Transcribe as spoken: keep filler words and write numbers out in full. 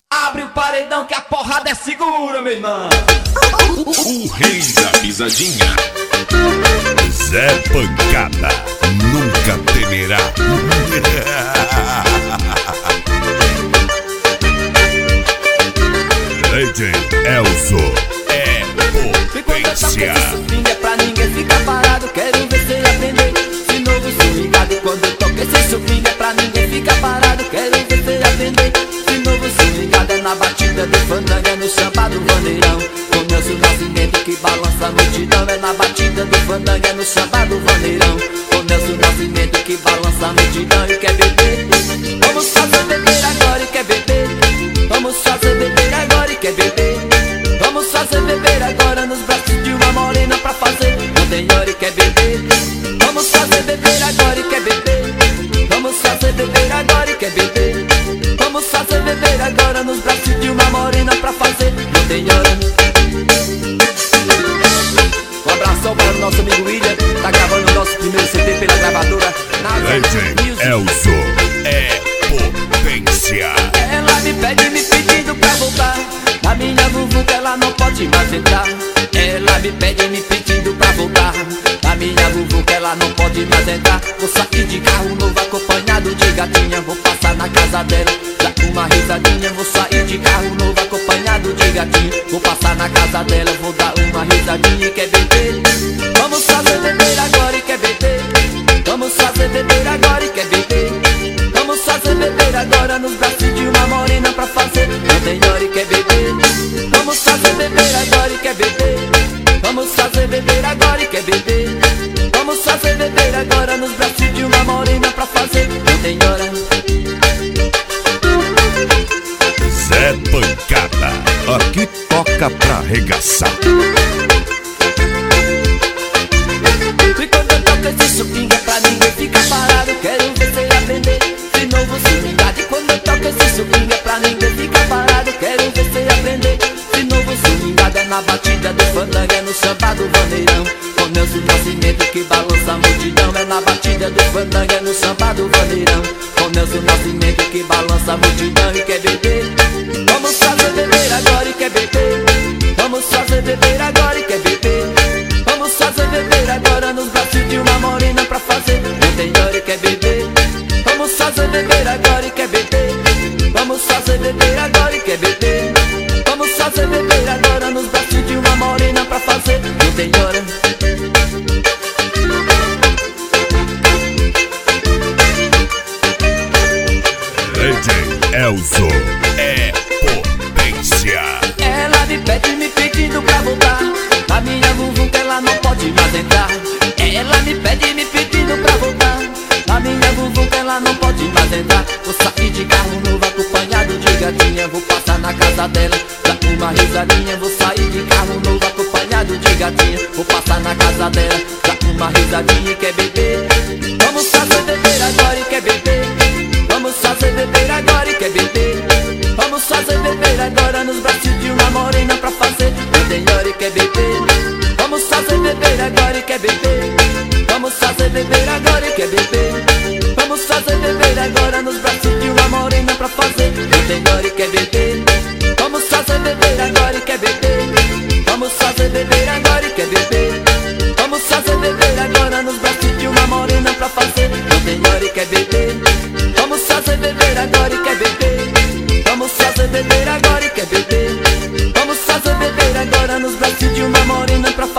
Abre o paredão que a porrada é segura, meu irmão. O rei da pisadinha, Zé Pancada, nunca temerá. Legend Elzo é potência. Swing é pra ninguém ficar parado. Quero ver cê aprender esse novo swingado. E quando eu toco esse swing é pra ninguém ficar parado. Quero ver cê aprender esse novo swingado. É na batida do fandango, é no samba do vaneirão. Com Nelson Nascimento que balança a multidão. É na batida do fandango, é no samba do vaneirão. Com Nelson Nascimento que balança a multidão. E quer beber? Vamos fazer beber agora e quer beber? Vamos fazer beber agora e quer beber? Vamos fazer beber agora nos braços de uma morena pra fazer. Não tem hora e quer beber? Vamos fazer beber agora e quer beber? Vamos fazer beber agora e quer beber? Vamos fazer beber agora nos braços de uma morena pra fazer. Não tem hora. Um abração para o nosso amigo William. Tá gravando o nosso primeiro C D pela gravadora Legend Elzo é potência. Ela me pede me pedindo pra voltar. A minha vuvu que ela não pode mais entrar. Ela me pede me pedindo pra voltar. A minha vuvu que ela não pode mais entrar. Vou sair de carro novo acompanhado de gatinha. Vou passar na casa dela, dar uma risadinha. Vou sair de carro novo acompanhado de gatinha. Vou passar na casa dela, vou dar uma risadinha. E quer beber? Vamos fazer beber agora e quer beber? Vamos fazer beber agora e quer beber? Vamos fazer beber agora nos braços de uma morena pra fazer. Não tem hora e quer beber? Vamos fazer beber agora e quer beber? Vamos fazer beber agora e quer beber? Vamos fazer beber agora nos braços de uma morena pra fazer. Não tem hora. Zé Pancada, aqui toca pra arregaçar. E quando eu toco esse swing é pra ninguém ficar parado. Quero ver cê aprender esse novo swingado. E quando eu toco esse swing é pra ninguém ficar parado. Quero ver cê aprender esse novo swingado. É na batida do fandango, é no samba do vaneirão. Com Nelson Nascimento que balança a multidão. É na batida do fandango, é no samba do vaneirão. Com Nelson Nascimento que balança a multidão. E quer beber? Vamos fazer beber agora e quer beber? Vamos fazer beber agora e quer beber? Vamos fazer beber agora nos braços de uma morena pra fazer. Não tem hora e quer beber? Vamos fazer beber agora e quer beber? Vamos fazer beber agora e quer beber? Vamos fazer beber agora nos braços de uma morena pra fazer. Não tem hora. Legend Elzo é potência. Ela me pede me pedindo pra voltar. A minha vuvu que ela não pode mais entrar. Ela me pede me pedindo pra voltar. A minha vuvu que ela não pode mais entrar. Vou sair de carro novo acompanhado de gatinha. Vou passar na casa dela, dar uma risadinha. Vou sair de carro novo acompanhado de gatinha. Vou passar na casa dela, dar uma risadinha. E quer beber? Vamos fazer beber agora e quer beber? Vamos fazer beber agora e quer beber? Vamos fazer beber agora nos braços de uma morena pra fazer. Não tem hora e quer beber? Vamos fazer beber agora e quer beber? Vamos fazer beber agora e quer beber? Vamos fazer beber agora nos braços de uma morena pra fazer. Não tem hora e quer beber? Vamos fazer beber agora e quer beber? Vamos fazer beber agora e quer beber? Vamos fazer beber agora nos braços de uma morena pra fazer. Não tem hora e quer beber? Vamos fazer beber agora e quer beber? Vamos fazer beber agora e quer beber? Vamos fazer beber agora nos braços de uma morena pra fazer.